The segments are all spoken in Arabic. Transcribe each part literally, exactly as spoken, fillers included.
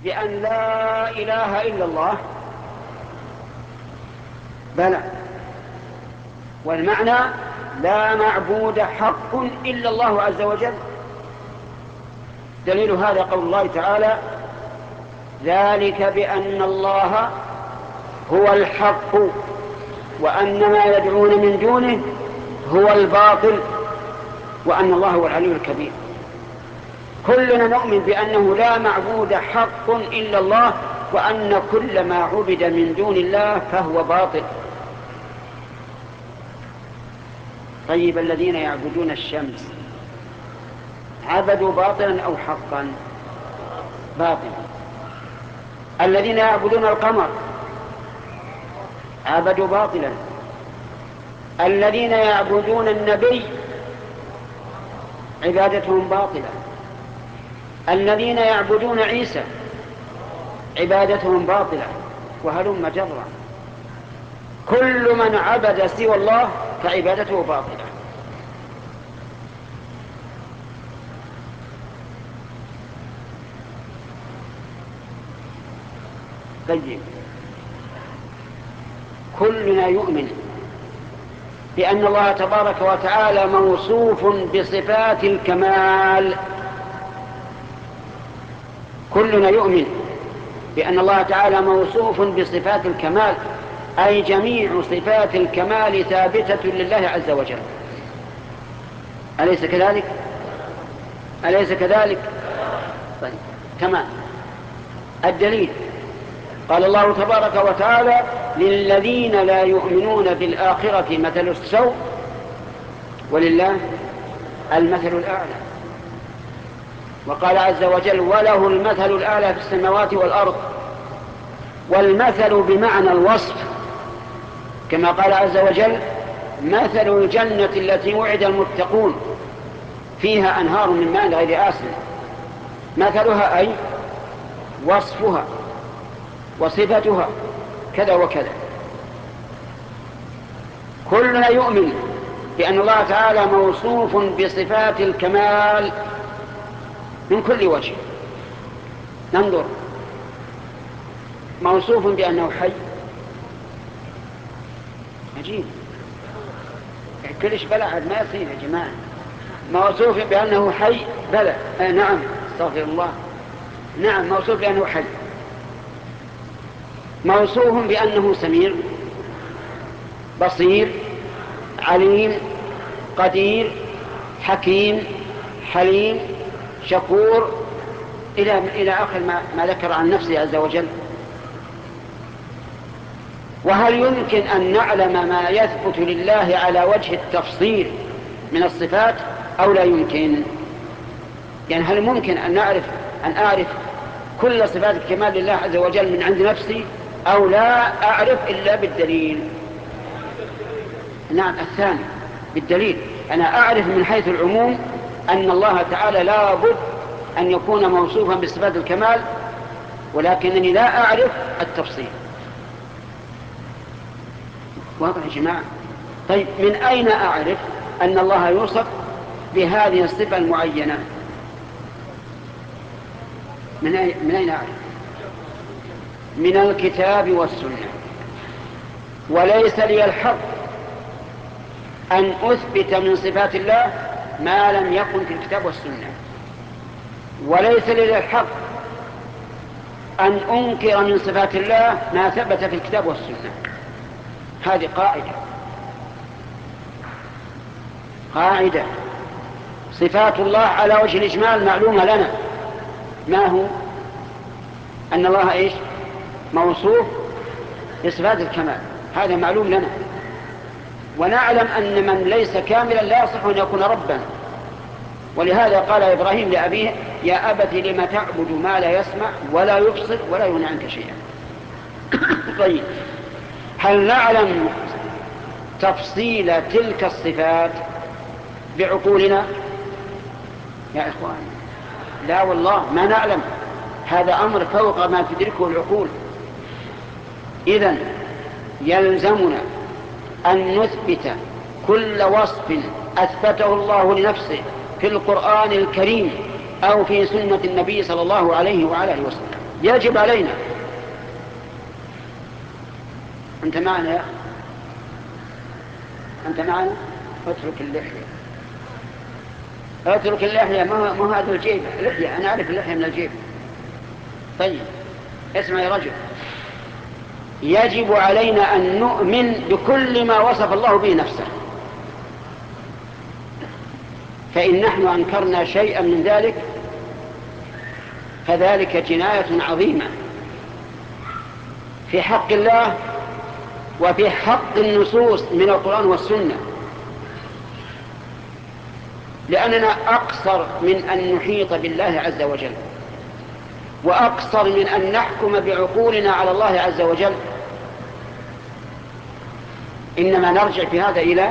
بأن لا إله إلا الله؟ بلى، والمعنى لا معبود حق إلا الله عز وجل. دليل هذا قول الله تعالى: ذلك بأن الله هو الحق وأن ما يدعون من دونه هو الباطل وأن الله هو العلي الكبير. كلنا نؤمن بأنه لا معبود حق إلا الله، وأن كل ما عبد من دون الله فهو باطل. طيب، الذين يعبدون الشمس عبدوا باطلا أو حقا؟ باطلا. الذين يعبدون القمر عبدوا باطلا. الذين يعبدون النبي عبادتهم باطلة. الذين يعبدون عيسى عبادتهم باطلة، وهلم جرا. كل من عبد سوى الله فعبادته باطلة. طيب، كلنا يؤمن بأن الله تبارك وتعالى موصوف بصفات الكمال. كلنا يؤمن بأن الله تعالى موصوف بصفات الكمال، أي جميع صفات الكمال ثابتة لله عز وجل. أليس كذلك؟ أليس كذلك؟ طيب، تمام. الدليل قال الله تبارك وتعالى: للذين لا يؤمنون بالآخرة مثل السوء ولله المثل الأعلى. وقال عز وجل: وله المثل الأعلى في السماوات والأرض. والمثل بمعنى الوصف، كما قال عز وجل: مثل الجنة التي وعد المتقون فيها أنهار من ماء غير آسن. مثلها أي وصفها وصفتها كذا وكذا. كلنا يؤمن بأن الله تعالى موصوف بصفات الكمال من كل وجه. ننظر: موصوف بأنه حي، عجيب، كلش بلعد ما يصير يا جماعة. موصوف بأنه حي، بلى، آه نعم، استغفر الله، نعم، موصوف بأنه حي. موصوف بأنه سميع، بصير، عليم، قدير، حكيم، حليم، شكور، إلى إلى آخر ما, ما ذكر عن نفسه عز وجل. وهل يمكن أن نعلم ما يثبت لله على وجه التفصيل من الصفات أو لا يمكن؟ يعني هل ممكن أن نعرف أن أعرف كل صفات الكمال لله عز وجل من عند نفسي، أو لا أعرف إلا بالدليل؟ نعم، الثاني بالدليل. أنا أعرف من حيث العموم أن الله تعالى لا بد أن يكون موصوفا بصفات الكمال، ولكنني لا أعرف التفصيل. واضح يا جماعة؟ طيب، من أين أعرف أن الله يوصف بهذه الصفة المعينة؟ من أين, من أين أعرف؟ من الكتاب والسنة. وليس لي الحق أن أثبت من صفات الله ما لم يكن في الكتاب والسنة، وليس لي الحق أن أنكر من صفات الله ما ثبت في الكتاب والسنة. هذه قاعدة قاعدة صفات الله على وجه الإجمال معلومة لنا. ما هو؟ أن الله إيش؟ موصوف بصفات الكمال، هذا معلوم لنا. ونعلم أن من ليس كاملا لا يصح أن يكون ربا. ولهذا قال إبراهيم لأبيه: يا أبت لم تعبد ما لا يسمع ولا يبصر ولا يغني عنك شيئا. طيب، هل نعلم تفصيل تلك الصفات بعقولنا يا إخوان؟ لا والله ما نعلم. هذا أمر فوق ما تدركه العقول. إذن يلزمنا أن نثبت كل وصف أثبته الله لنفسه في القرآن الكريم أو في سنة النبي صلى الله عليه وعلى آله وسلم. يجب علينا. أنت معنا يا أخي؟ أنت معنا؟ اترك اللحية، اترك اللحية، ما هذا الجيب لحية، أنا أعرف اللحية من الجيب. طيب اسمع يا رجل، يجب علينا أن نؤمن بكل ما وصف الله به نفسه، فإن نحن أنكرنا شيئا من ذلك فذلك جناية عظيمة في حق الله وفي حق النصوص من القرآن والسنة، لأننا أقصر من أن نحيط بالله عز وجل، وأقصر من أن نحكم بعقولنا على الله عز وجل. إنما نرجع في هذا إلى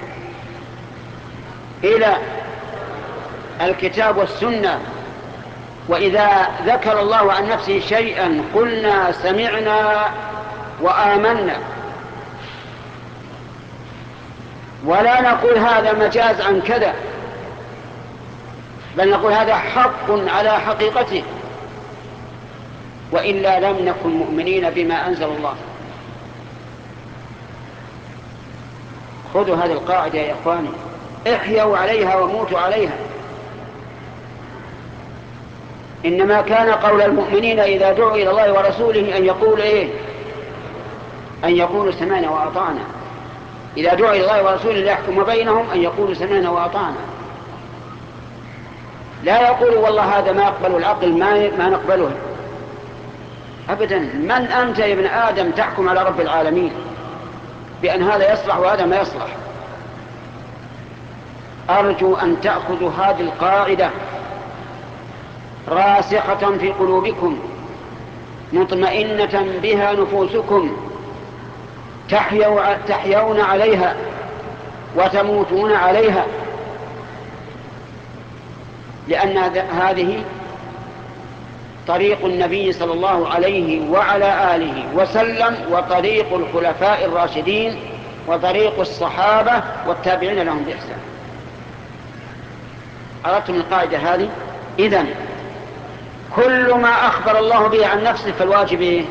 إلى الكتاب والسنة. وإذا ذكر الله عن نفسه شيئا قلنا سمعنا وآمنا، ولا نقول هذا مجاز عن كذا، بل نقول هذا حق على حقيقته، وإلا لم نكن مؤمنين بما أنزل الله. خذوا هذه القاعدة يا إخواني، احيوا عليها وموتوا عليها. إنما كان قول المؤمنين إذا دعوا إلى الله ورسوله أن يقول إيه؟ أن يقولوا سمعنا وأطعنا. إذا دعوا إلى الله ورسوله ليحكم بينهم أن يقولوا سمعنا وأطعنا، لا يقولوا والله هذا ما يقبل العقل ما, ما نقبله أبدا. من أنت يا ابن آدم تحكم على رب العالمين بأن هذا يصلح وهذا ما يصلح؟ أرجو أن تأخذوا هذه القاعدة راسخة في قلوبكم مطمئنة بها نفوسكم، تحيون عليها وتموتون عليها، لأن هذه طريق النبي صلى الله عليه وعلى آله وسلم، وطريق الخلفاء الراشدين، وطريق الصحابة والتابعين لهم بإحسان. أردتم القاعدة هذه؟ إذن كل ما أخبر الله به عن نفسه فالواجب إيه؟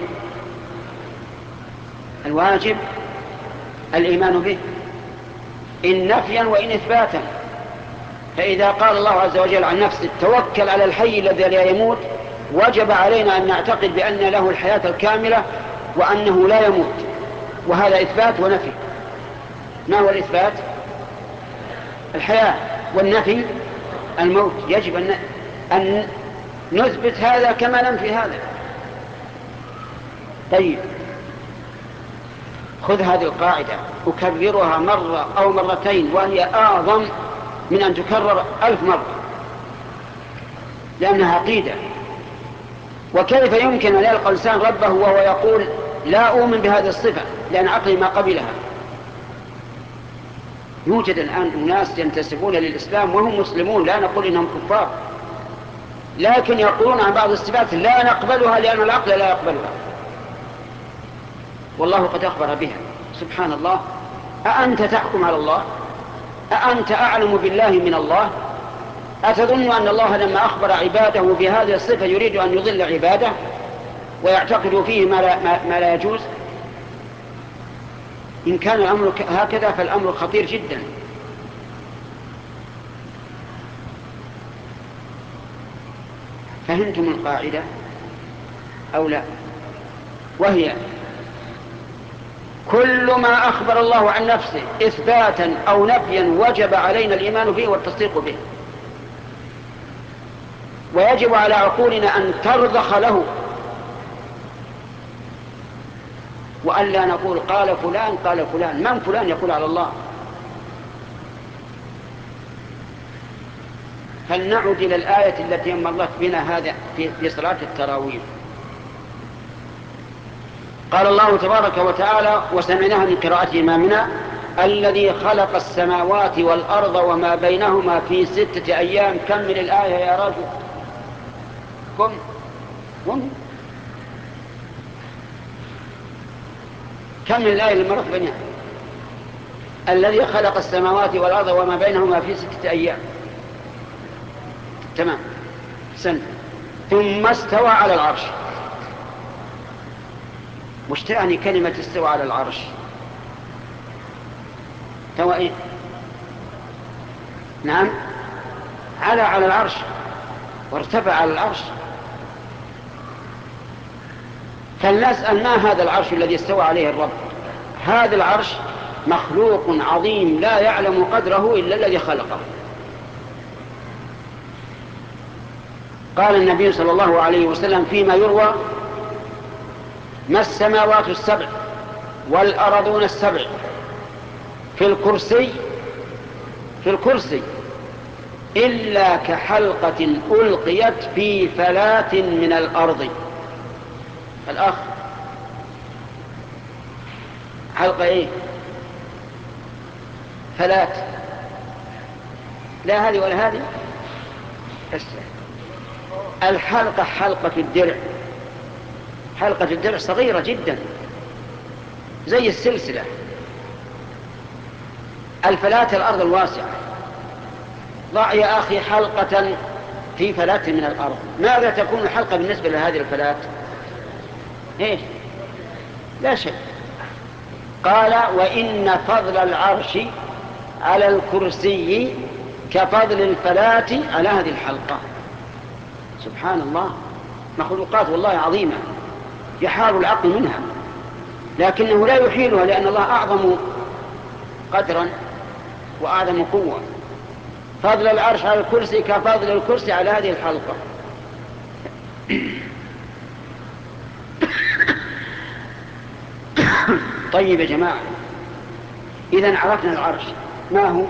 الواجب الإيمان به إن نفيا وإن إثباتا. فإذا قال الله عز وجل عن نفسه توكل على الحي الذي لا يموت، وجب علينا أن نعتقد بأن له الحياة الكاملة وأنه لا يموت، وهذا إثبات ونفي. ما هو الإثبات؟ الحياة، والنفي الموت. يجب أن, أن نثبت هذا كما ننفي هذا. طيب خذ هذه القاعدة، أكررها مرة أو مرتين وهي أعظم من أن تكرر ألف مرة، لأنها عقيدة. وكيف يمكن أن يلقى الإنسان ربه وهو يقول لا أؤمن بهذه الصفة لأن عقلي ما قبلها؟ يوجد الآن أناس ينتسبون للإسلام وهم مسلمون، لا نقول إنهم كفار، لكن يقولون عن بعض الصفات لا نقبلها لأن العقل لا يقبلها، والله قد أخبر بها. سبحان الله، أأنت تحكم على الله؟ أأنت أعلم بالله من الله؟ أتظن أن الله لما أخبر عباده بهذه الصفة يريد أن يضل عباده ويعتقد فيه ما لا, ما لا يجوز؟ إن كان الأمر هكذا فالأمر خطير جدا. فهمتم القاعدة أو لا؟ وهي كل ما أخبر الله عن نفسه إثباتا أو نفيا وجب علينا الإيمان به والتصديق به، ويجب على عقولنا أن ترضخ له، وأن لا نقول قال فلان قال فلان. من فلان يقول على الله؟ فلنعد إلى الآية التي مرت بنا هذا في صلاة التراويح. قال الله تبارك وتعالى وسمعناها من قراءة إمامنا: الذي خلق السماوات والأرض وما بينهما في ستة أيام. كم من الآية يا رجل؟ كم كم كم من الآية اللي مرت بنا؟ الذي خلق السماوات والأرض وما بينهما في ستة أيام. تمام، سنة. ثم استوى على العرش. وش تعني كلمة استوى على العرش؟ تو إيه؟ نعم، على على العرش وارتفع على العرش. فلنسأل ما هذا العرش الذي استوى عليه الرب؟ هذا العرش مخلوق عظيم لا يعلم قدره إلا الذي خلقه. قال النبي صلى الله عليه وسلم فيما يروى: ما السماوات السبع والأرضون السبع في الكرسي في الكرسي إلا كحلقة ألقيت في فلاة من الأرض. الأخ، حلقة إيه؟ فلاة، لا هذه ولا هذه. الحلقة حلقة الدرع، حلقة الدرع صغيرة جدا زي السلسلة. الفلاة الأرض الواسعة. ضع يا أخي حلقة في فلاة من الأرض، ماذا تكون الحلقة بالنسبة لهذه الفلاة؟ إيش؟ لا شيء. قال: وإن فضل العرش على الكرسي كفضل الفلاة على هذه الحلقة. سبحان الله، مخلوقات والله عظيمة يحار العقل منها، لكنه لا يحيلها، لأن الله أعظم قدرا وأعظم قوة. فضل العرش على الكرسي كفضل الكرسي على هذه الحلقة. طيب يا جماعة، إذن عرفنا العرش ما هو؟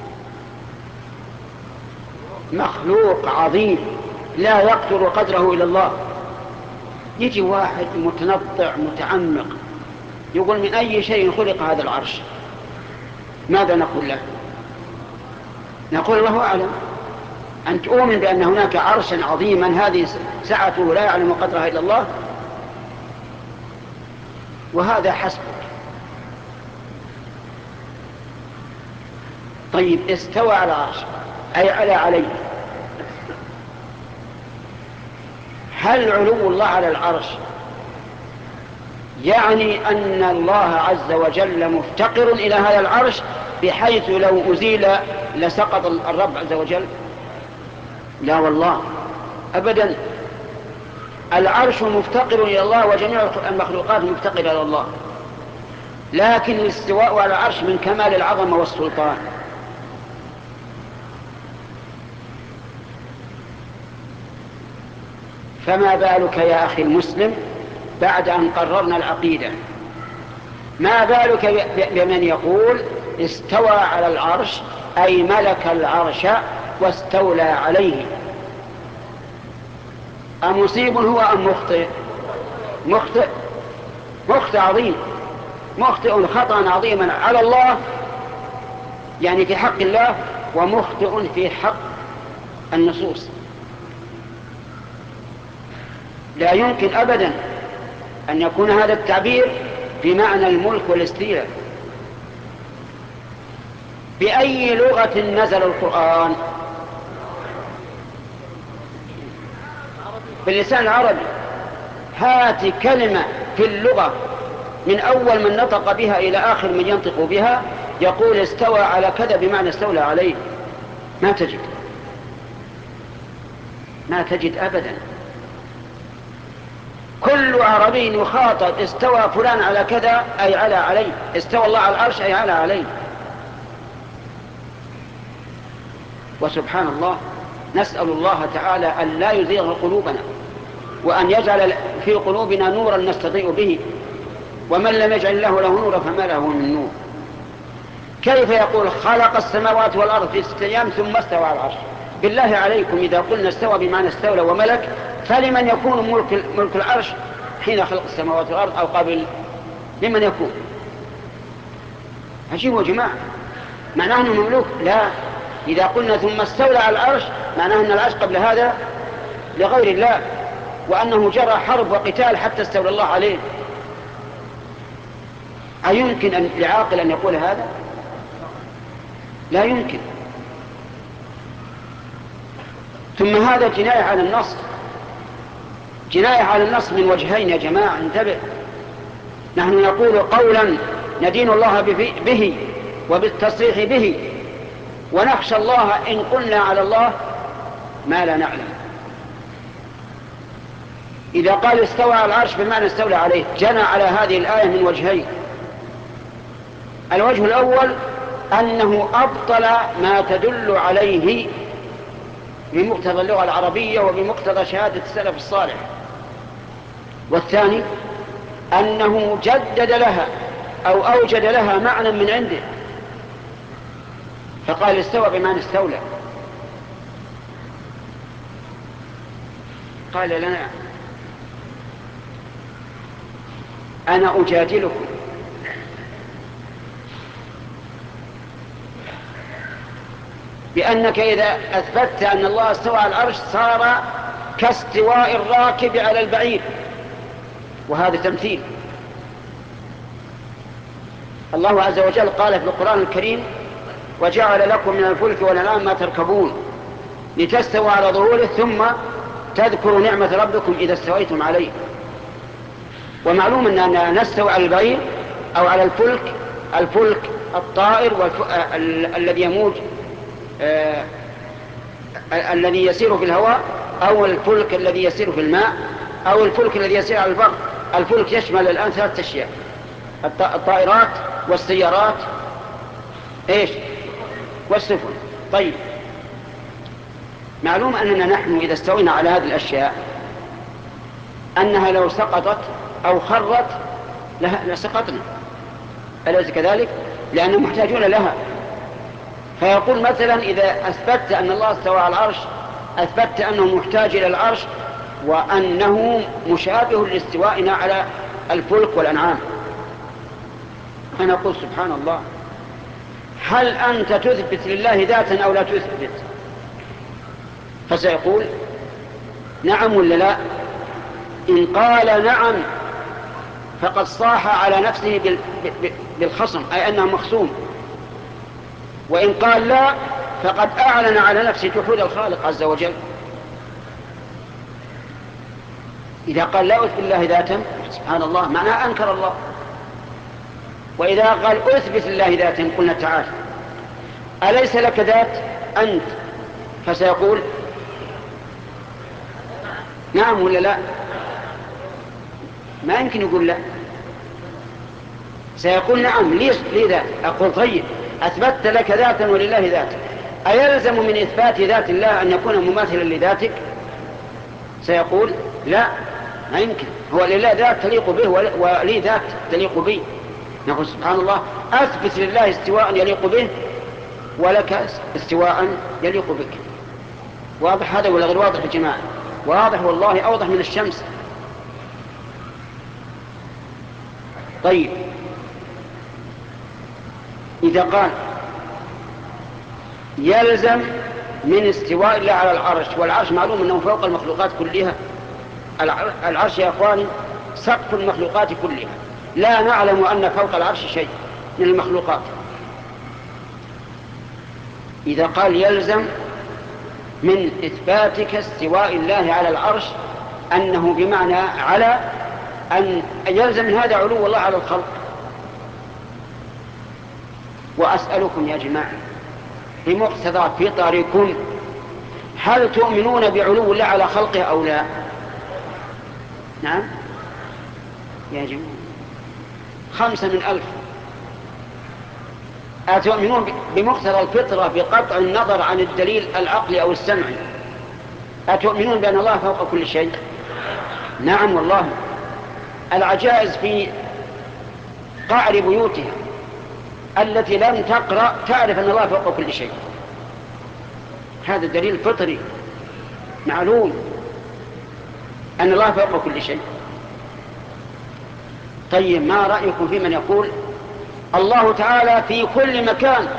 مخلوق عظيم لا يقدر قدره إلى الله. يجي واحد متنطع متعمق يقول: من أي شيء خلق هذا العرش؟ ماذا نقول له؟ نقول: الله أعلم. أن تؤمن بأن هناك عرشا عظيما هذه سعته لا يعلم قدرها إلا الله، وهذا حسبك. طيب، استوى على العرش أي على عليه. هل علو الله على العرش يعني أن الله عز وجل مفتقر إلى هذا العرش بحيث لو أزيل لسقط الرب عز وجل؟ لا والله أبدا. العرش مفتقر إلى الله وجميع المخلوقات مفتقرة إلى الله، لكن الاستواء على العرش من كمال العظمة والسلطان. فما بالك يا أخي المسلم بعد أن قررنا العقيدة؟ ما بالك بمن يقول استوى على العرش أي ملك العرش واستولى عليه؟ أمصيب هو أم مخطئ؟ مخطئ، مخطئ عظيم، مخطئ خطأ عظيما على الله، يعني في حق الله، ومخطئ في حق النصوص. لا يمكن أبدا أن يكون هذا التعبير بمعنى الملك والاستيلاء. بأي لغة نزل القرآن؟ باللسان العربي. هات كلمة في اللغة من أول من نطق بها إلى آخر من ينطق بها يقول استوى على كذا بمعنى استولى عليه. ما تجد، ما تجد أبدا. كل عربي يخاطب استوى فلان على كذا أي على عليه، استوى الله على العرش أي على عليه. وسبحان الله، نسأل الله تعالى أن لا يزيغ قلوبنا، وأن يجعل في قلوبنا نورا نستضيء به، ومن لم يجعل الله له نورا فما له من نور. كيف يقول خلق السماوات والأرض في ستة أيام ثم استوى على العرش؟ بالله عليكم، إذا قلنا استوى بمعنى استولى وملك، فلمن يكون ملك, ملك العرش حين خلق السماوات والأرض أو قبل؟ لمن يكون؟ عجيب يا جماعة، معناه أنه مملوك؟ لا. إذا قلنا ثم استولى على العرش معناه أن العرش قبل هذا لغير الله، وأنه جرى حرب وقتال حتى استولى الله عليه. أيمكن أن لعاقل أن يقول هذا؟ لا يمكن. ثم هذا جناية على النص، جناية على النص من وجهين يا جماعة، انتبه. نحن نقول قولا ندين الله به وبالتصريح به، ونخشى الله إن قلنا على الله ما لا نعلم. إذا قال استوى على العرش بمعنى استولى عليه، جنى على هذه الآية من وجهين. الوجه الأول أنه أبطل ما تدل عليه بمقتضى اللغة العربية وبمقتضى شهادة السلف الصالح. والثاني أنه جدد لها أو أوجد لها معنى من عنده، فقال استوى بمعنى استولى. قال لنا أنا أجادلكم بأنك إذا أثبتت أن الله استوى على العرش صار كاستواء الراكب على البعير، وهذا تمثيل. الله عز وجل قال في القرآن الكريم وجعل لكم من الفلك والأنعام ما تركبون لتستووا على ظهوره ثم تذكروا نعمة ربكم إذا استويتم عليه. ومعلوم أننا نستوي على البعير أو على الفلك، الفلك الطائر والف... ال... الذي يموج آه... الذي يسير في الهواء، أو الفلك الذي يسير في الماء، أو الفلك الذي يسير على البر. الفلك يشمل الآن ثلاثة أشياء: الطائرات والسيارات إيش والسفن. طيب، معلوم أننا نحن إذا استوينا على هذه الأشياء أنها لو سقطت أو خرت لسقطنا، أليس كذلك؟ لأننا محتاجون لها. فيقول مثلا إذا أثبت أن الله استوى على العرش أثبت أنه محتاج إلى العرش وأنه مشابه لاستوائنا على الفلك والأنعام. فنقول سبحان الله، هل أنت تثبت لله ذاتا أو لا تثبت؟ فسيقول نعم ولا لا؟ إن قال نعم فقد صاح على نفسه بالخصم، أي أنه مخصوم. وإن قال لا فقد أعلن على نفسه جحود الخالق عز وجل. إذا قال لا أثبت لله ذاتا سبحان الله معناه أنكر الله. وإذا قال أثبت لله ذاتا قلنا تعال أليس لك ذات أنت؟ فسيقول نعم ولا لا؟ ما يمكن يقول لا، سيقول نعم لي ذات. أقول طيب أثبتت لك ذاتا ولله ذات، أيلزم من إثبات ذات الله أن يكون مماثلا لذاتك؟ سيقول لا، ما يمكن، هو لله ذات تليق به ولي ذات تليق به. نقول سبحان الله، أثبت لله استواء يليق به ولك استواء يليق بك. واضح هذا ولا غير واضح يا جماعة؟ واضح والله، أوضح من الشمس. طيب، إذا قال يلزم من استواء الله على العرش، والعرش معلوم أنه فوق المخلوقات كلها. العرش يا أخواني سقف المخلوقات كلها، لا نعلم أن فوق العرش شيء من المخلوقات. إذا قال يلزم من إثباتك استواء الله على العرش أنه بمعنى على، أن يلزم من هذا علو الله على الخلق. وأسألكم يا جماعة بمقتضى فطركم، هل تؤمنون بعلو الله على خلقه أو لا؟ نعم يا جماعة، خمسة من ألف. أتؤمنون بمقتضى الفطرة بقطع النظر عن الدليل العقلي أو السمعي؟ أتؤمنون بأن الله فوق كل شيء؟ نعم والله. العجائز في قعر بيوتها التي لم تقرأ تعرف أن الله فوق كل شيء. هذا دليل فطري معلوم أن الله فوق كل شيء. طيب، ما رأيكم في من يقول الله تعالى في كل مكان؟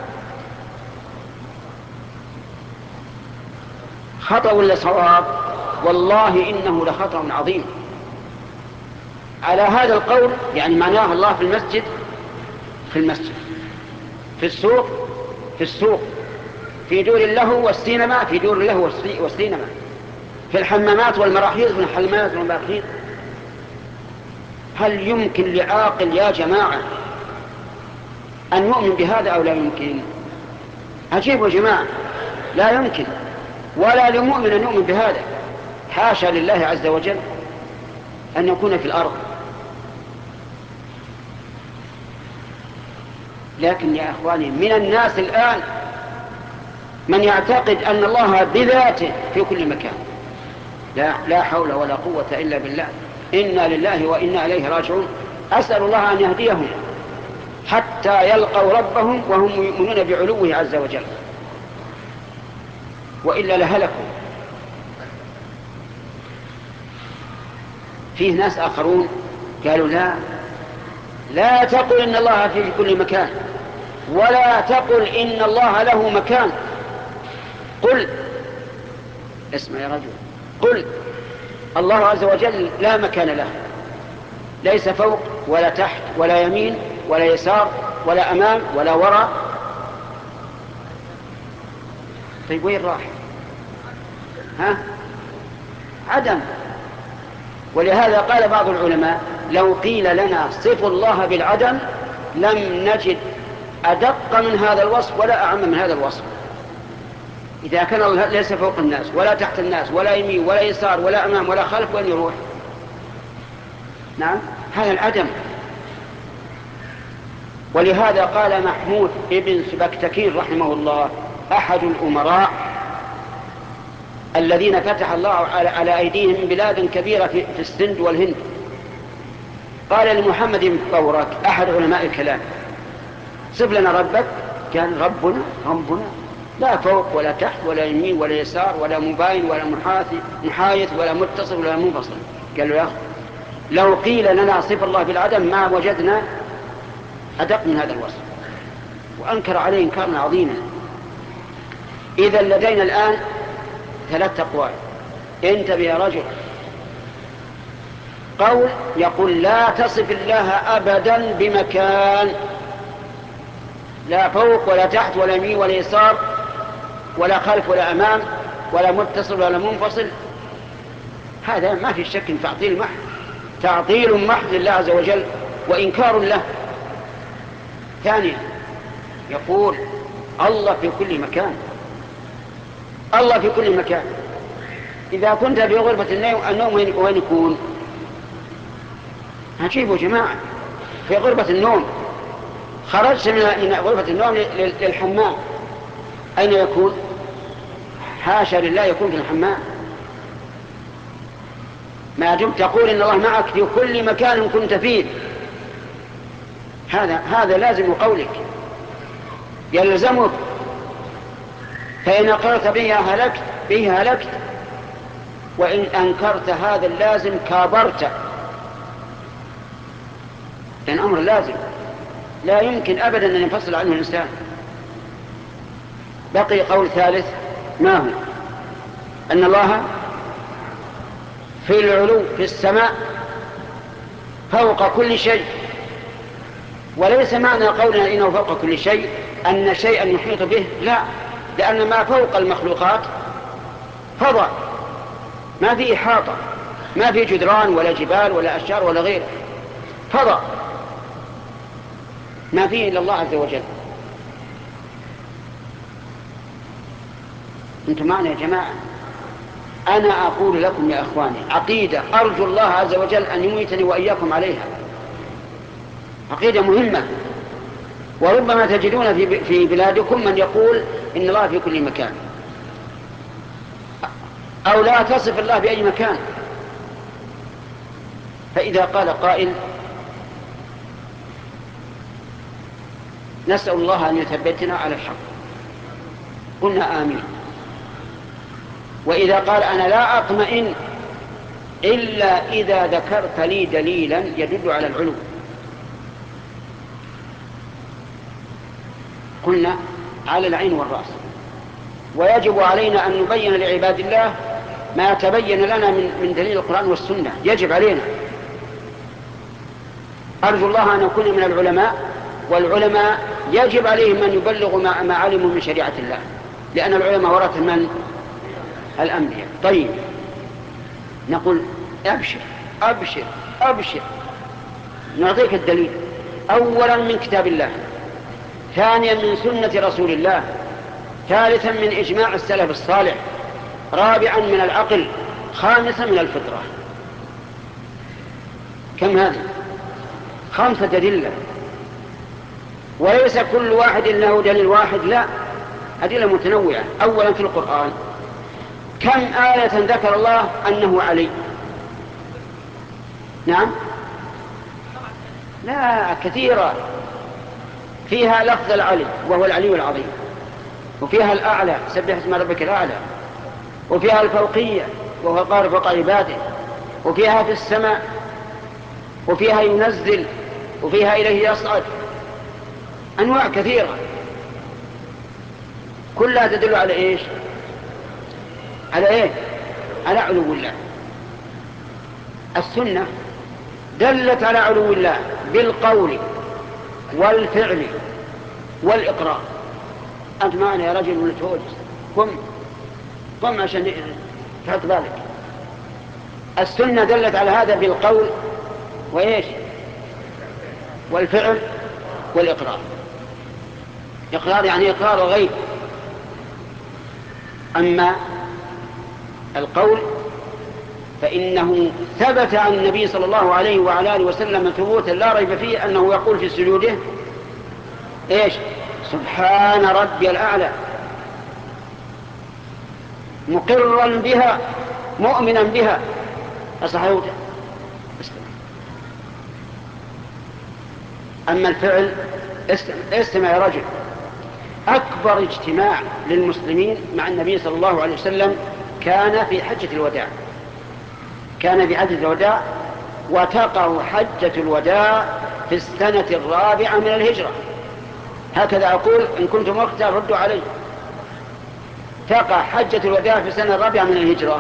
خطأ ولا صواب؟ والله إنه لخطأ عظيم. على هذا القول يعني معناه الله في المسجد في المسجد، في السوق في السوق، في دور اللهو والسينما في دور اللهو والسينما، في الحمامات والمراحيض في الحمامات والمراحيض. هل يمكن لعاقل يا جماعة أن يؤمن بهذا أو لا يمكن؟ عجيب يا جماعة، لا يمكن، ولا لمؤمن أن يؤمن بهذا. حاشا لله عز وجل أن يكون في الأرض. لكن يا أخواني من الناس الآن من يعتقد أن الله بذاته في كل مكان. لا, لا حول ولا قوة إلا بالله. إنا لله وإنا إليه راجعون. أسأل الله أن يهديهم حتى يلقوا ربهم وهم يؤمنون بعلوه عز وجل، وإلا لهلكوا. فيه ناس آخرون قالوا لا لا تقل إن الله في كل مكان، ولا تقل إن الله له مكان. قل، اسمع يا رجل، قل الله عز وجل لا مكان له، ليس فوق ولا تحت ولا يمين ولا يسار ولا أمام ولا وراء. طيب وين راح؟ ها؟ عدم. ولهذا قال بعض العلماء لو قيل لنا صفوا الله بالعدم لم نجد أدق من هذا الوصف ولا أعم من هذا الوصف. إذا كان الله ليس فوق الناس ولا تحت الناس ولا يمين ولا يسار ولا أمام ولا خلف، وين يروح؟ نعم، هذا العدم. ولهذا قال محمود ابن سبكتكين رحمه الله، أحد الأمراء الذين فتح الله على أيديهم بلادا كبيرة في السند والهند، قال لمحمد بن فورك أحد علماء الكلام صف لنا ربك. كان ربنا ربنا لا فوق ولا تحت ولا يمين ولا يسار ولا مباين ولا محايث ولا متصل ولا منفصل. قال له يا أخي لو قيل لنا صف الله بالعدم ما وجدنا أدق من هذا الوصف. وأنكر عليه إنكارا عظيما. إذا لدينا الآن ثلاث أقوال. انتبه يا رجل. قول يقول لا تصف الله أبدا بمكان، لا فوق ولا تحت ولا يمين ولا يسار ولا خلف ولا أمام ولا متصل ولا منفصل. هذا ما في شك تعطيل محض، تعطيل محض لله عز وجل وإنكار له. ثانيا يقول الله في كل مكان. الله في كل مكان. إذا كنت في غرفة النوم وين يكون؟ عجيبوا جماعة، في غرفة النوم، خرجت من غرفة النوم للحمام، أين يكون؟ حاشا لله يكون في الحمام. ما دمت تقول إن الله معك في كل مكان كنت فيه، هذا هذا لازم قولك، يلزمك. فإن أقررت به هلكت به هلكت وإن أنكرت هذا اللازم كابرت. لأن أمر لازم لا يمكن أبدا أن ينفصل عنه الإنسان. بقي قول ثالث، ما هو؟ أن الله في العلو في السماء فوق كل شيء. وليس معنى قولنا إنه فوق كل شيء أن شيئا يحيط به، لا، لأن ما فوق المخلوقات فضاء، ما في إحاطة، ما في جدران ولا جبال ولا أشجار ولا غيره، فضاء ما فيه إلا الله عز وجل. أنتم معنا يا جماعة؟ أنا أقول لكم يا أخواني عقيدة أرجو الله عز وجل أن يميتني وإياكم عليها، عقيدة مهمة. وربما تجدون في بلادكم من يقول إن الله في كل مكان، أو لا تصف الله بأي مكان. فإذا قال قائل نسأل الله أن يثبتنا على الحق، قلنا آمين. وإذا قال أنا لا أطمئن إلا إذا ذكرت لي دليلا يدل على العلو، قلنا على العين والرأس. ويجب علينا أن نبين لعباد الله ما تبين لنا من, من دليل القرآن والسنة، يجب علينا. أرجو الله أن أكون من العلماء، والعلماء يجب عليهم أن يبلغوا ما, ما علموا من شريعة الله، لأن العلماء ورثة من؟ الأنبياء. طيب نقول أبشر أبشر أبشر نعطيك الدليل. أولا من كتاب الله، ثانيا من سنة رسول الله، ثالثا من إجماع السلف الصالح، رابعا من العقل، خامسا من الفطرة. كم هذه؟ خمسة أدلة، وليس كل واحد له دليل واحد، لا، أدلة متنوعة. أولا في القرآن كم آية ذكر الله أنه علي؟ نعم، لا، كثيرة. فيها لفظ العلي وهو العلي العظيم، وفيها الأعلى سبح اسم ربك الأعلى، وفيها الفوقية وهو القاهر فوق عباده، وفيها في السماء، وفيها ينزل، وفيها إليه يصعد. أنواع كثيرة كلها تدل على إيش؟ على إيه؟ على علو الله. السنة دلت على علو الله بالقول والفعل والإقرار. أنت معنا يا رجل ولا تهوج؟ قم قم عشان تحط بالك. السنة دلت على هذا بالقول وإيش؟ والفعل والإقرار. إقرار يعني إقرار غير. أما القول فإنه ثبت عن النبي صلى الله عليه وعلى آله وسلم ثبوتا لا ريب فيه أنه يقول في سجوده إيش؟ سبحان ربي الأعلى، مقرا بها مؤمنا بها. أصحيح. أما الفعل، استمع يا رجل. أكبر اجتماع للمسلمين مع النبي صلى الله عليه وسلم كان في حجة الوداع. كان في حجة الوداع، وتقع حجة الوداع في السنة الرابعة من الهجرة. هكذا أقول، إن كنتم وقتا ردوا علي. تقع حجة الوداع في السنة الرابعة من الهجرة.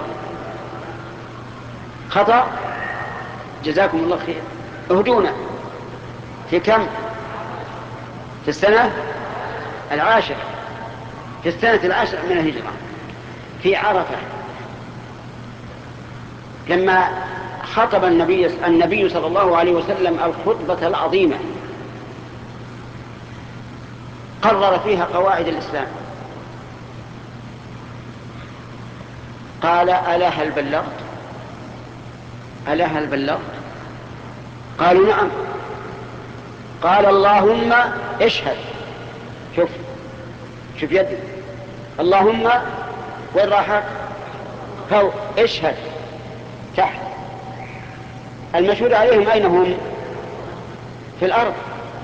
خطأ؟ جزاكم الله خير. اهدونا. في كم؟ في السنة العاشرة، في السنة العاشرة من الهجرة، في عرفة، لما خطب النبي النبي صلى الله عليه وسلم الخطبة العظيمة قرر فيها قواعد الإسلام. قال: ألا هل بلغت؟ ألا هل بلغت؟ قالوا: نعم. قال: اللهم اشهد. شوف شوف يدي. اللهم وين راحت؟ فوق. اشهد تحت. المشهود عليهم أين هم؟ في الأرض.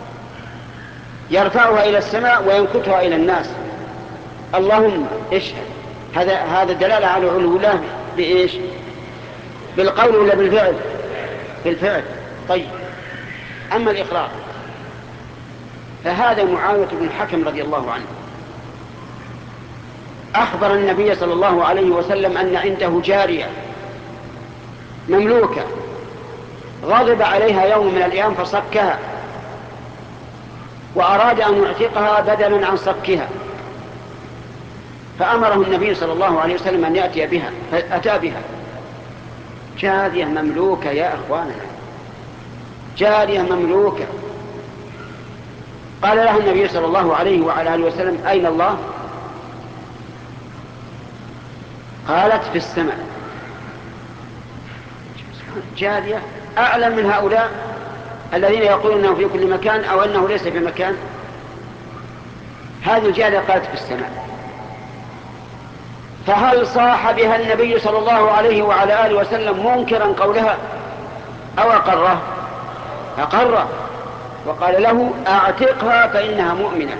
يرفعها إلى السماء وينكتها إلى الناس. اللهم اشهد. هذا هذا دلالة على علو الله. بإيش؟ بالقول ولا بالفعل؟ بالفعل. طيب، أما الإقرار فهذا معاوية بن الحكم رضي الله عنه أخبر النبي صلى الله عليه وسلم أن عنده جارية مملوكة غضب عليها يوم من الأيام فصكها، وأراد أن يعتقها بدلا عن صكها، فأمره النبي صلى الله عليه وسلم أن يأتي بها، فأتى بها. جارية مملوكة يا أخواننا، جارية مملوكة. قال لها النبي صلى الله عليه وعلى آله وسلم: أين الله؟ قالت: في السماء. جارية أعلم من هؤلاء الذين يقولون أنه في كل مكان أو أنه ليس في مكان. هذه الجارية قالت: في السماء. فهل صاح بها النبي صلى الله عليه وعلى آله وسلم منكرا قولها أو أقره؟ أقره، وقال له: أعتقها فإنها مؤمنة.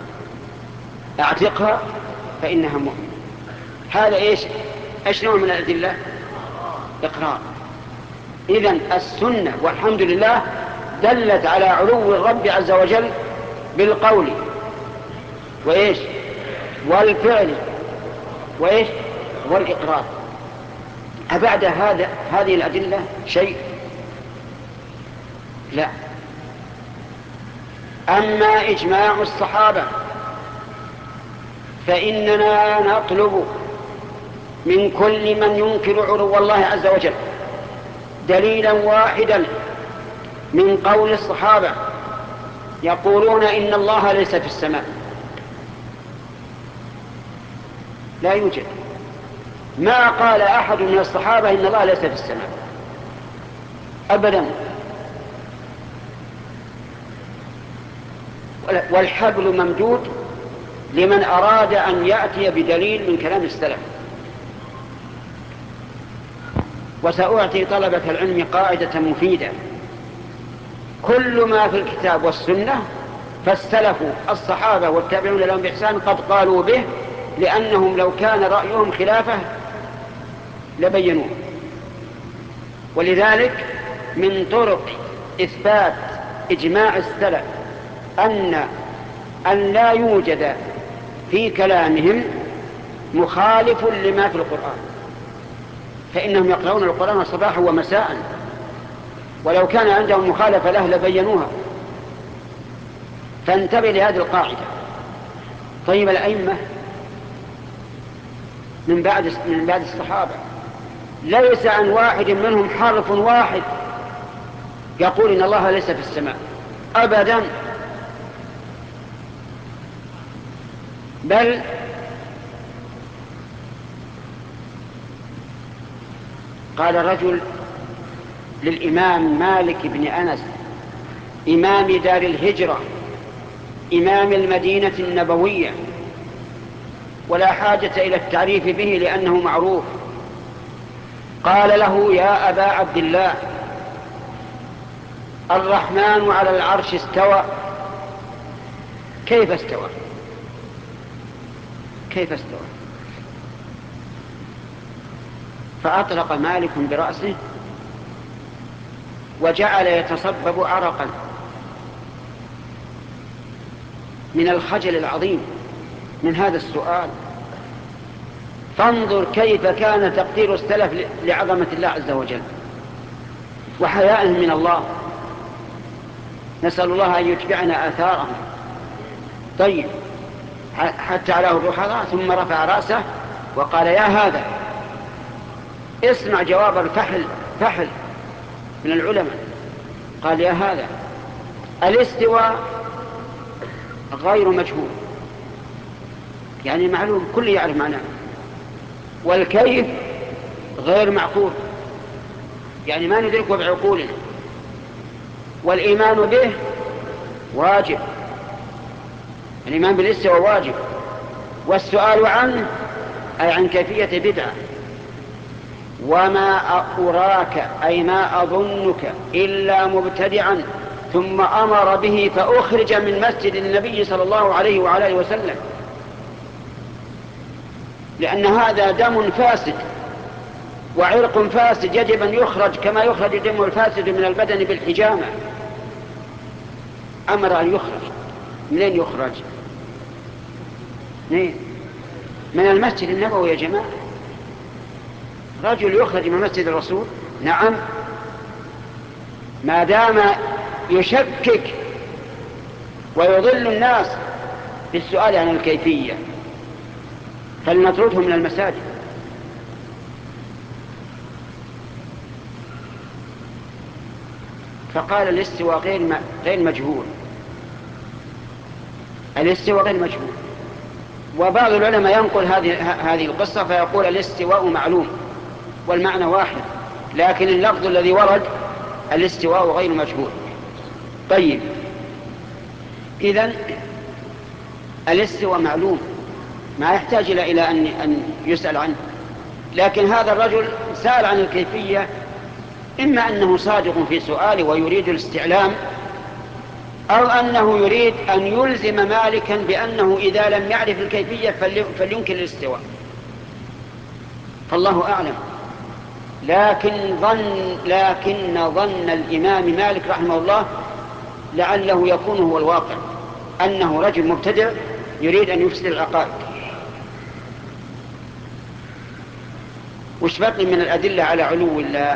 أعتقها فإنها مؤمنة. هذا إيش؟ إيش نوع من الأدلة؟ إقرار. إذن السنة والحمد لله دلت على علو الرب عز وجل بالقول وإيش؟ والفعل وإيش؟ والإقرار. أبعد هذا هذه الأدلة شيء؟ لا. أما إجماع الصحابة فإننا نطلب من كل من ينكر علو الله عز وجل دليلا واحدا من قول الصحابة يقولون إن الله ليس في السماء. لا يوجد، ما قال أحد من الصحابة إن الله ليس في السماء أبدا. والحبل ممدود لمن أراد أن يأتي بدليل من كلام السلف. وسأعطي طلبة العلم قاعدة مفيدة: كل ما في الكتاب والسنة فالسلف الصحابة والتابعون لهم بإحسان قد قالوا به، لأنهم لو كان رأيهم خلافه لبينوه. ولذلك من طرق إثبات إجماع السلف أن أن لا يوجد في كلامهم مخالف لما في القرآن، فإنهم يقرؤون القرآن صباحا ومساء، ولو كان عندهم مخالفة له لبينوها. فانتبه لهذه القاعدة. طيب الأئمة من بعد من بعد الصحابة ليس عن واحد منهم حرف واحد يقول إن الله ليس في السماء أبدا، بل قال رجل للإمام مالك بن أنس إمام دار الهجرة إمام المدينة النبوية، ولا حاجة إلى التعريف به لأنه معروف، قال له: يا أبا عبد الله، الرحمن على العرش استوى. كيف استوى؟ كيف استوى؟ فأطلق مالك برأسه وجعل يتصبب عرقا من الخجل العظيم من هذا السؤال. فانظر كيف كان تقدير السلف لعظمة الله عز وجل وحيائهم من الله. نسأل الله أن يتبعنا آثارهم. طيب، حتى علاه الرحضاء ثم رفع رأسه وقال: يا هذا، اسمع جواب الفحل فحل من العلماء. قال: يا هذا، الاستواء غير مجهول، يعني معلوم كل يعرف معناه، والكيف غير معقول، يعني ما ندركه بعقولنا، والإيمان به واجب، الإيمان بالاستواء واجب، والسؤال عنه أي عن كيفية بدعة. وما أراك أي ما أظنك إلا مبتدعا ثم أمر به فأخرج من مسجد النبي صلى الله عليه وعلى آله وسلم، لأن هذا دم فاسد وعرق فاسد يجب أن يخرج كما يخرج الدم الفاسد من البدن بالحجامة. أمر أن يخرج. منين يخرج؟ من المسجد النبوي يا جماعة. رجل يخرج من مسجد الرسول؟ نعم، ما دام يشكك ويضل الناس بالسؤال عن الكيفية فلنطرده من المساجد. فقال: الاستواء غير غير مجهول، الاستواء غير مجهول. وبعض العلماء ينقل هذه هذه القصة فيقول: الاستواء معلوم والمعنى واحد، لكن اللفظ الذي ورد الاستواء غير مجهول. طيب، إذن الاستواء معلوم ما يحتاج إلى أن أن يسأل عنه، لكن هذا الرجل سأل عن الكيفية، إما أنه صادق في سؤاله ويريد الاستعلام، أو أنه يريد أن يلزم مالكا بأنه إذا لم يعرف الكيفية فلينكر الاستواء، فالله أعلم. لكن ظن لكن ظن الإمام مالك رحمه الله لعله يكون هو الواقع، أنه رجل مبتدع يريد أن يفسد العقائد. وش بقي من الأدلة على علو الله؟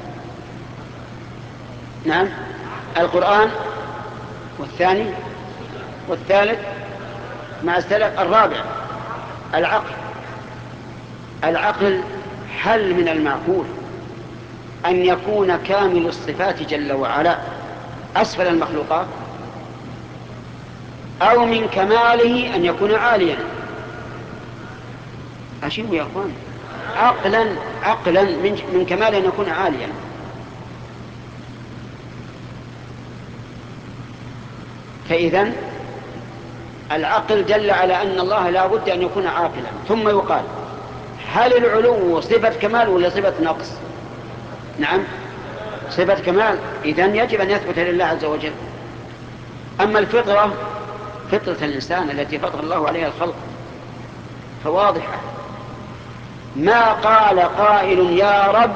نعم، القرآن، والثاني والثالث مع السلف، الرابع العقل. العقل هل من المعقول أن يكون كامل الصفات جل وعلا أسفل المخلوقات، أو من كماله أن يكون عاليا. أشيبوا يا أخوان، عقلا عقلا من, من كماله أن يكون عاليا. فإذن العقل دل على أن الله لا بد أن يكون عاقلا. ثم يقال: هل العلو صفة كمال ولا صفة نقص؟ نعم، صفة كمال. إذن يجب أن يثبت لله عز وجل. أما الفطرة، فطرة الإنسان التي فطر الله عليها الخلق فواضحة. ما قال قائل يا رب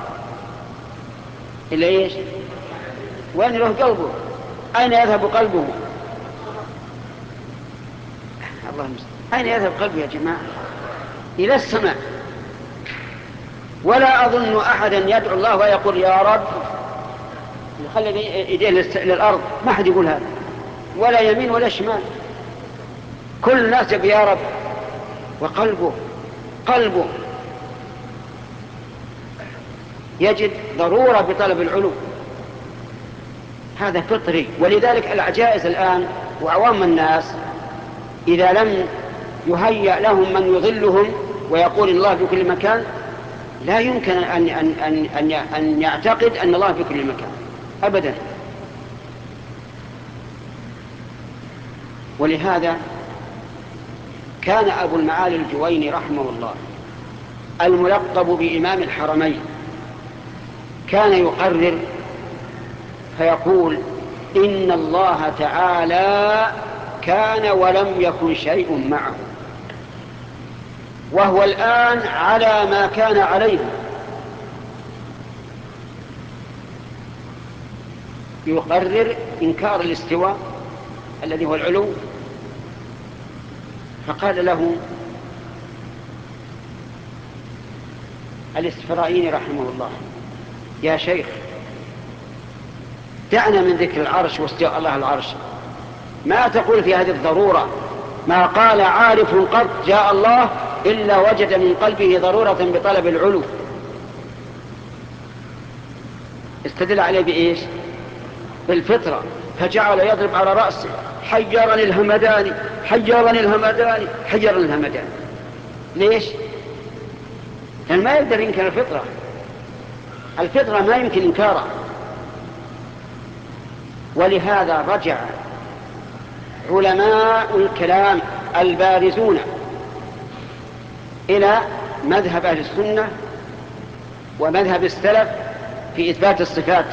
إلا إيش؟ وين له قلبه؟ أين يذهب قلبه؟ الله المستعان. أين يذهب قلبه يا جماعة؟ إلى السماء. ولا أظن أحدا يدعو الله ويقول يا رب يخلي يديه للأرض، ما حد يقول هذا، ولا يمين ولا شمال. كل الناس يقول يا رب، وقلبه قلبه يجد ضرورة بطلب العلو. هذا فطري. ولذلك العجائز الآن وعوام الناس إذا لم يهيأ لهم من يضلهم ويقول الله في كل مكان، لا يمكن أن, أن, أن, أن, أن يعتقد أن الله في كل مكان أبدا. ولهذا كان أبو المعالي الجويني رحمه الله الملقب بإمام الحرمين كان يقرر فيقول: إن الله تعالى كان ولم يكن شيء معه، وهو الآن على ما كان عليه. يقرر إنكار الاستواء الذي هو العلو. فقال له الإسفرائيني رحمه الله: يا شيخ، دعنا من ذكر العرش واستواء الله العرش، ما تقول في هذه الضرورة؟ ما قال عارف قط جاء الله إلا وجد من قلبه ضرورة بطلب العلو. استدل عليه بإيش؟ بالفطرة. فجعل يضرب على رأسه: حيرني الهمداني حيرني الهمداني حيرني الهمداني. ليش؟ لأن ما يقدر ينكر الفطرة. الفطرة ما يمكن إنكارها. ولهذا رجع علماء الكلام البارزون إلى مذهب أهل السنة ومذهب السلف في إثبات الصفات.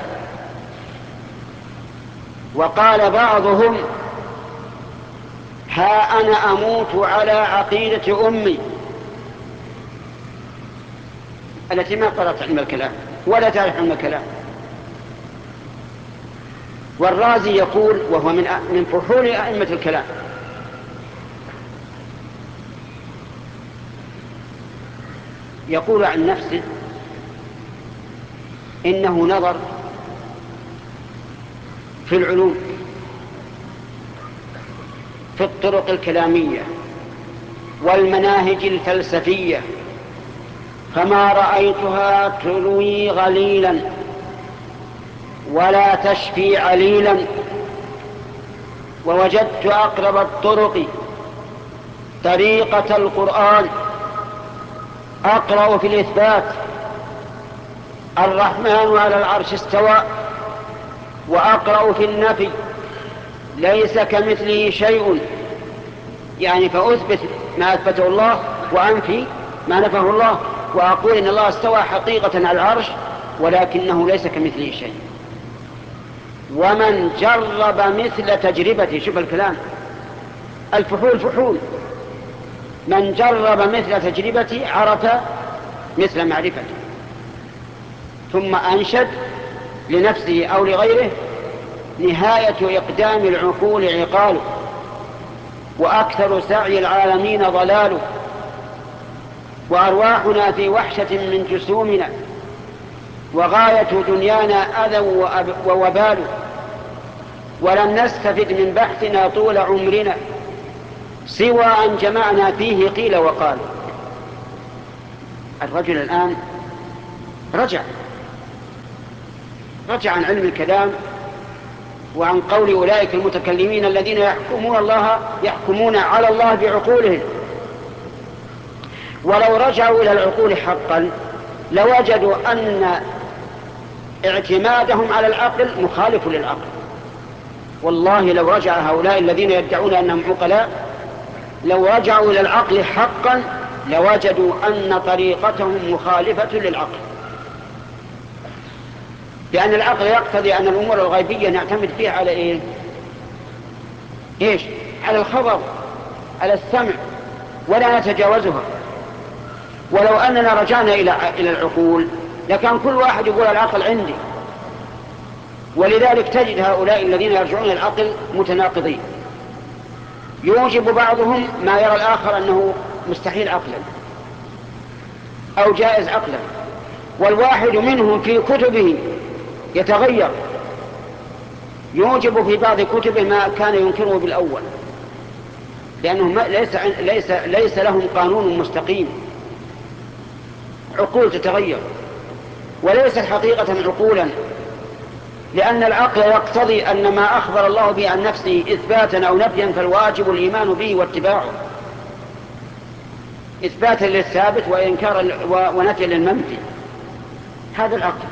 وقال بعضهم: ها أنا أموت على عقيدة أمي التي ما قرأت علم الكلام ولا تعرف علم الكلام. والرازي يقول، وهو من من فحول أئمة الكلام: يقول عن نفسه إنه نظر في العلوم في الطرق الكلامية والمناهج الفلسفية، فما رأيتها تروي غليلا ولا تشفي عليلا، ووجدت أقرب الطرق طريقة القرآن. أقرأ في الإثبات: الرحمن على العرش استوى. وأقرأ في النفي: ليس كمثله شيء، يعني فأثبت ما أثبته الله وأنفي ما نفاه الله، وأقول إن الله استوى حقيقة على العرش ولكنه ليس كمثله شيء. ومن جرب مثل تجربته، شوف الكلام، الفحول فحول، من جرب مثل تجربته عرف مثل معرفته. ثم أنشد لنفسه أو لغيره: نهاية إقدام العقول عقال، وأكثر سعي العالمين ضلال، وأرواحنا في وحشة من جسومنا، وغاية دنيانا أذى ووبال، ولم نستفد من بحثنا طول عمرنا سوى أن جمعنا فيه قيل وقال. الرجل الآن رجع رجع عن علم الكلام وعن قول أولئك المتكلمين الذين يحكمون الله يحكمون على الله بعقولهم. ولو رجعوا إلى العقول حقا لوجدوا أن اعتمادهم على العقل مخالف للعقل. والله لو رجع هؤلاء الذين يدعون أنهم عقلاء لو رجعوا إلى العقل حقا لوجدوا أن طريقتهم مخالفة للعقل، لأن العقل يقتضي أن الأمور الغيبية نعتمد فيها على إيه؟ إيش؟ على الخبر، على السمع، ولا نتجاوزها. ولو أننا رجعنا إلى إلى العقول لكان كل واحد يقول العقل عندي. ولذلك تجد هؤلاء الذين يرجعون العقل متناقضين، يوجب بعضهم ما يرى الآخر أنه مستحيل عقلا أو جائز عقلا، والواحد منهم في كتبه يتغير، يوجب في بعض كتبه ما كان ينكره بالأول، لأنه ليس, ليس, ليس لهم قانون مستقيم، عقول تتغير وليست حقيقة عقولا، لأن العقل يقتضي أن ما أخبر الله به عن نفسه إثباتا أو نفيا فالواجب الإيمان به واتباعه، إثباتا للثابت وإنكارا ونفيا للمنفي. هذا العقل.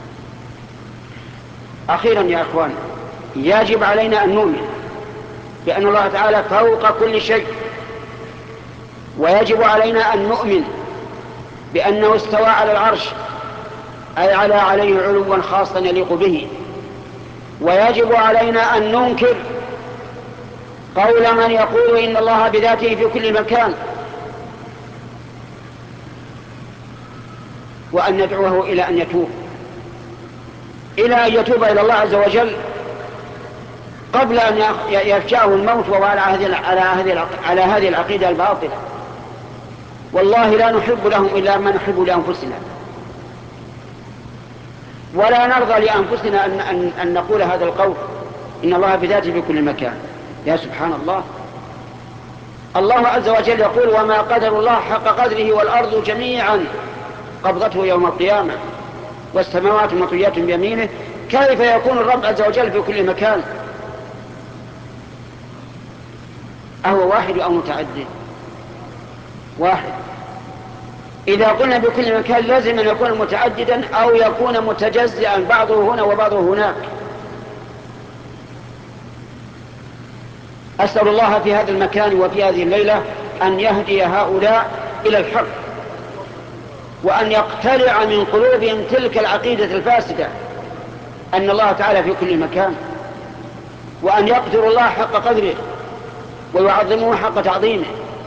أخيرا يا أخوان، يجب علينا أن نؤمن بأن الله تعالى فوق كل شيء، ويجب علينا أن نؤمن بأنه استوى على العرش، أي على عليه علوا خاصا يليق به. ويجب علينا أن ننكر قول من يقول إن الله بذاته في كل مكان، وأن ندعوه إلى أن يتوب إلى أن يتوب إلى الله عز وجل قبل أن يفجأه الموت وهو على على هذه العقيدة الباطلة. والله لا نحب لهم إلا ما نحب لأنفسنا، ولا نرضى لأنفسنا أن, أن, أن نقول هذا القول إن الله بذاته في كل مكان. يا سبحان الله، الله عز وجل يقول وما قدر الله حق قدره والأرض جميعا قبضته يوم القيامة والسماوات مطويات بيمينه. كيف يكون الرب عز وجل في كل مكان؟ أهو واحد أو متعدد؟ واحد. إذا قلنا بكل مكان لازم أن يكون متعددا أو يكون متجزئا، بعضه هنا وبعضه هناك. أسأل الله في هذا المكان وفي هذه الليلة أن يهدي هؤلاء إلى الحق، وأن يقتلع من قلوبهم تلك العقيدة الفاسدة أن الله تعالى في كل مكان، وأن يقدر الله حق قدره ويعظمه حق تعظيمه.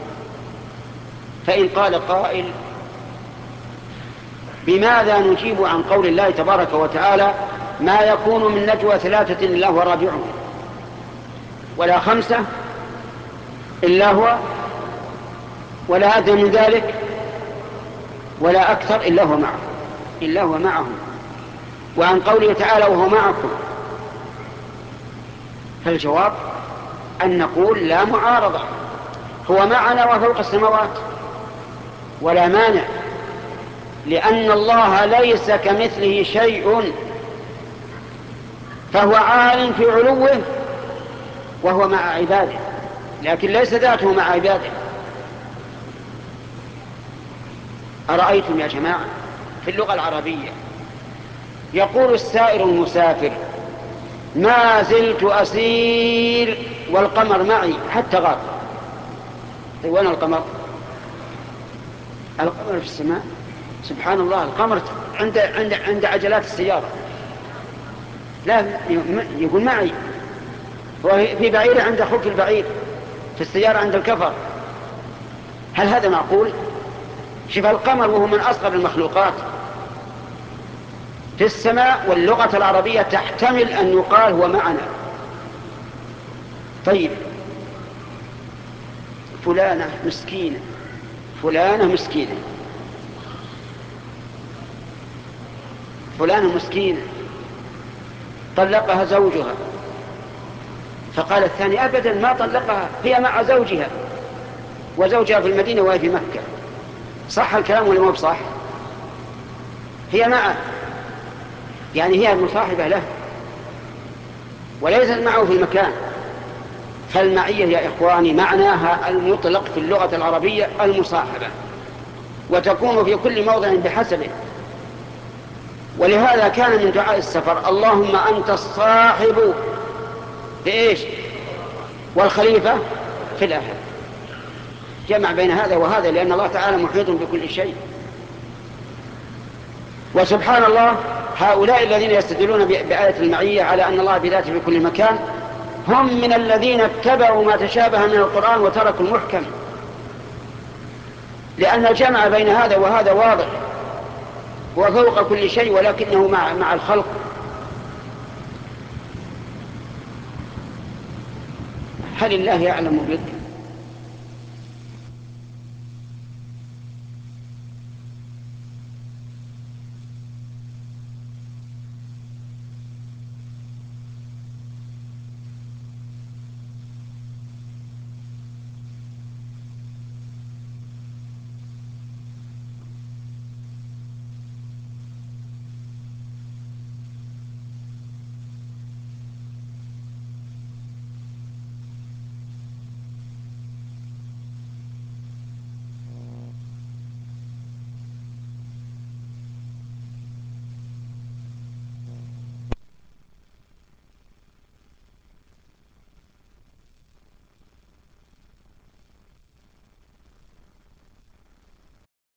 فإن قال قائل بماذا نجيب عن قول الله تبارك وتعالى ما يكون من نجوى ثلاثة إلا هو رابعهم ولا خمسة إلا هو ولا أدنى من ذلك ولا أكثر إلا هو معه إلا هو معهم، وعن قوله تعالى وهو معكم؟ فالجواب أن نقول لا معارضة، هو معنا وفوق السماوات ولا مانع، لأن الله ليس كمثله شيء، فهو عال في علوه وهو مع عباده، لكن ليس ذاته مع عباده. أرأيتم يا جماعة في اللغة العربية يقول السائر المسافر ما زلت أسير والقمر معي حتى غاب. طيب وين القمر؟ القمر في السماء. سبحان الله، القمر عند عند عند عجلات السيارة، لا يقول معي، وفي بعير عند خلف البعير، في السيارة عند الكفر. هل هذا معقول؟ شوف القمر وهو من أصغر المخلوقات في السماء، واللغة العربية تحتمل أن يقال هو معنا. طيب فلانة مسكينة، فلانة مسكينة، فلانة مسكينة طلقها زوجها، فقال الثاني أبدا ما طلقها، هي مع زوجها وزوجها في المدينة وهي في مكة. صح الكلام ولا ما بصح؟ هي معه، يعني هي المصاحبة له. وليست معه في المكان. فالمعية يا إخواني معناها المطلق في اللغة العربية المصاحبة، وتكون في كل موضع بحسبه. ولهذا كان من دعاء السفر اللهم أنت الصاحب في إيش والخليفة في الأهل. جمع بين هذا وهذا لأن الله تعالى محيط بكل شيء. وسبحان الله هؤلاء الذين يستدلون بآية المعية على أن الله بذاته في كل مكان هم من الذين اتبعوا ما تشابه من القرآن وتركوا المحكم، لأن الجمع بين هذا وهذا واضح، وفوق كل شيء ولكنه مع, مع الخلق. هل الله يعلم بك